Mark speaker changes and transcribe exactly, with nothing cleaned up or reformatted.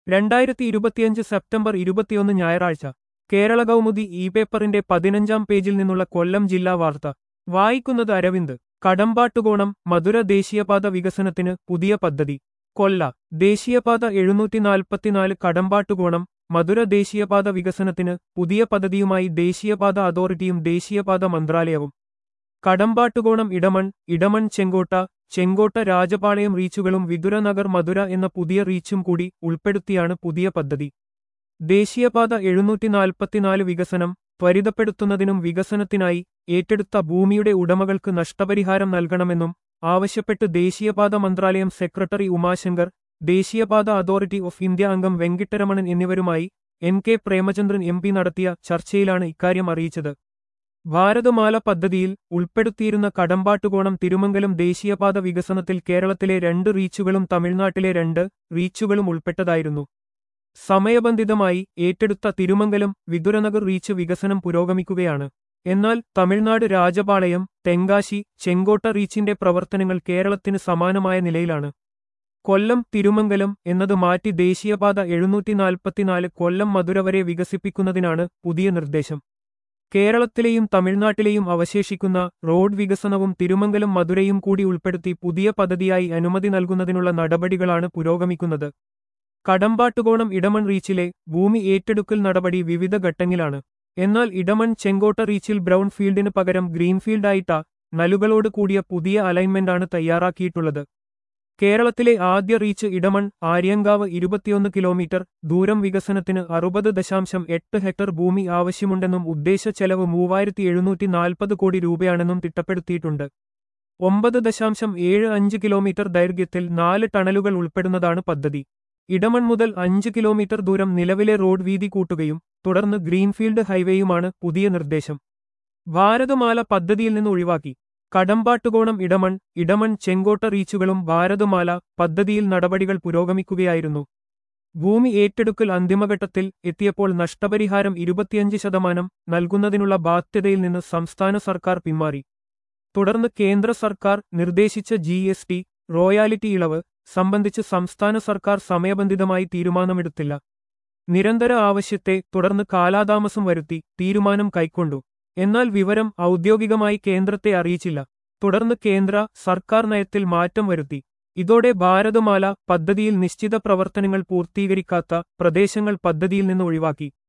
Speaker 1: രണ്ടായിരത്തി ഇരുപത്തിയഞ്ച് സെപ്റ്റംബർ ഇരുപത്തിയൊന്ന് ഞായറാഴ്ച കേരള കൗമുദി ഇ പേപ്പറിന്റെ പതിനഞ്ചാം പേജിൽ നിന്നുള്ള കൊല്ലം ജില്ലാ വാർത്ത വായിക്കുന്നത് അരവിന്ദ്. കടമ്പാട്ടുകോണം മധുര ദേശീയപാത വികസനത്തിന് പുതിയ പദ്ധതി. കൊല്ല ദേശീയപാത എഴുന്നൂറ്റി നാൽപ്പത്തിനാല് കടമ്പാട്ടുകോണം മധുര ദേശീയപാത വികസനത്തിന് പുതിയ പദ്ധതിയുമായി ദേശീയപാത അതോറിറ്റിയും ദേശീയപാത മന്ത്രാലയവും. കടമ്പാട്ടുകോണം ഇടമൺ ഇടമൺ ചെങ്കോട്ട ചെങ്കോട്ട രാജപാളയം റീച്ചുകളും വിതുര നഗർ മധുര എന്ന പുതിയ റീച്ചും കൂടി ഉൾപ്പെടുത്തിയാണ് പുതിയ പദ്ധതി. ദേശീയപാത എഴുന്നൂറ്റി നാൽപ്പത്തിനാല് വികസനം ത്വരിതപ്പെടുത്തുന്നതിനും വികസനത്തിനായി ഏറ്റെടുത്ത ഭൂമിയുടെ ഉടമകൾക്ക് നഷ്ടപരിഹാരം നൽകണമെന്നും ആവശ്യപ്പെട്ട് ദേശീയപാത മന്ത്രാലയം സെക്രട്ടറി ഉമാശങ്കർ, ദേശീയപാത അതോറിറ്റി ഓഫ് ഇന്ത്യ അംഗം വെങ്കിട്ടരമണൻ എന്നിവരുമായി N K Premachandran M P നടത്തിയ ചർച്ചയിലാണ് ഇക്കാര്യം അറിയിച്ചത്. ഭാരതമാല പദ്ധതിയിൽ ഉൾപ്പെടുത്തിയിരുന്ന കടമ്പാട്ടുകോണം തിരുമംഗലം ദേശീയപാത വികസനത്തിൽ കേരളത്തിലെ രണ്ട് റീച്ചുകളും തമിഴ്നാട്ടിലെ രണ്ട് റീച്ചുകളും ഉൾപ്പെട്ടതായിരുന്നു. സമയബന്ധിതമായി ഏറ്റെടുത്ത തിരുമംഗലം വിതുരനഗർ റീച്ച് വികസനം പുരോഗമിക്കുകയാണ്. എന്നാൽ തമിഴ്നാട് രാജപാളയം തെങ്കാശി ചെങ്കോട്ട റീച്ചിന്റെ പ്രവർത്തനങ്ങൾ കേരളത്തിന് സമാനമായ നിലയിലാണ്. കൊല്ലം തിരുമംഗലം എന്നത് മാറ്റി ദേശീയപാത എഴുന്നൂറ്റി നാൽപ്പത്തിനാല് കൊല്ലം മധുര വരെ വികസിപ്പിക്കുന്നതിനാണ് പുതിയ നിർദ്ദേശം. കേരളത്തിലെയും തമിഴ്നാട്ടിലെയും അവശേഷിക്കുന്ന റോഡ് വികസനവും തിരുമംഗലം മധുരയും കൂടി ഉൾപ്പെടുത്തി പുതിയ പദ്ധതിയായി അനുമതി നൽകുന്നതിനുള്ള നടപടികളാണ് പുരോഗമിക്കുന്നത്. കടമ്പാട്ടുകോണം ഇടമൺ റീച്ചിലെ ഭൂമി ഏറ്റെടുക്കൽ നടപടി വിവിധ ഘട്ടങ്ങളിലാണ്. എന്നാൽ ഇടമൺ ചെങ്കോട്ട റീച്ചിൽ ബ്രൗൺ ഫീൽഡിന് പകരം ഗ്രീൻഫീൽഡായിട്ട നലുകളോട് കൂടിയ പുതിയ അലൈൻമെന്റാണ് തയ്യാറാക്കിയിട്ടുള്ളത്. കേരളത്തിലെ ആദ്യ റീച്ച് ഇടമൺ ആര്യങ്കാവ് ഇരുപത്തിയൊന്ന് കിലോമീറ്റർ ദൂരം വികസനത്തിന് അറുപത് ദശാംശം എട്ട് ഹെക്ടർ ഭൂമി ആവശ്യമുണ്ടെന്നും ഉദ്ദേശ ചെലവ് മൂവായിരത്തി എഴുന്നൂറ്റി നാൽപ്പത് കോടി രൂപയാണെന്നും തിട്ടപ്പെടുത്തിയിട്ടുണ്ട്. ഒമ്പത് ദശാംശം ഏഴ് അഞ്ച് കിലോമീറ്റർ ദൈർഘ്യത്തിൽ നാല് ടണലുകൾ ഉൾപ്പെടുന്നതാണ് പദ്ധതി. ഇടമൺ മുതൽ അഞ്ച് കിലോമീറ്റർ ദൂരം നിലവിലെ റോഡ് വീതി കൂട്ടുകയും തുടർന്ന് ഗ്രീൻഫീൽഡ് ഹൈവേയുമാണ് പുതിയ നിർദ്ദേശം. ഭാരതമാല പദ്ധതിയിൽ നിന്ന് ഒഴിവാക്കി. കടമ്പാട്ടുകോണം ഇടമൺ ഇടമൺ ചെങ്കോട്ട റീച്ചുകളും ഭാരതമാല പദ്ധതിയിൽ നടപടികൾ പുരോഗമിക്കുകയായിരുന്നു. ഭൂമി ഏറ്റെടുക്കൽ അന്തിമഘട്ടത്തിൽ എത്തിയപ്പോൾ നഷ്ടപരിഹാരം ഇരുപത്തിയഞ്ച് ശതമാനം നൽകുന്നതിനുള്ള ബാധ്യതയിൽ നിന്ന് സംസ്ഥാന സർക്കാർ പിന്മാറി. തുടർന്ന് കേന്ദ്ര സർക്കാർ നിർദ്ദേശിച്ച ജി എസ് ടി റോയാലിറ്റി ഇളവ് സംബന്ധിച്ച് സംസ്ഥാന സർക്കാർ സമയബന്ധിതമായി തീരുമാനമെടുത്തില്ല. നിരന്തര ആവശ്യത്തെ തുടർന്ന് കാലാതാമസം വരുത്തി തീരുമാനം കൈക്കൊണ്ടു. എന്നാൽ വിവരം ഔദ്യോഗികമായി കേന്ദ്രത്തെ അറിയിച്ചില്ല. തുടർന്ന് കേന്ദ്ര സർക്കാർ നയത്തിൽ മാറ്റം വരുത്തി. ഇതോടെ ഭാരതമാല പദ്ധതിയിൽ നിശ്ചിത പ്രവർത്തനങ്ങൾ പൂർത്തീകരിക്കാത്ത പ്രദേശങ്ങൾ പദ്ധതിയിൽ നിന്ന് ഒഴിവാക്കി.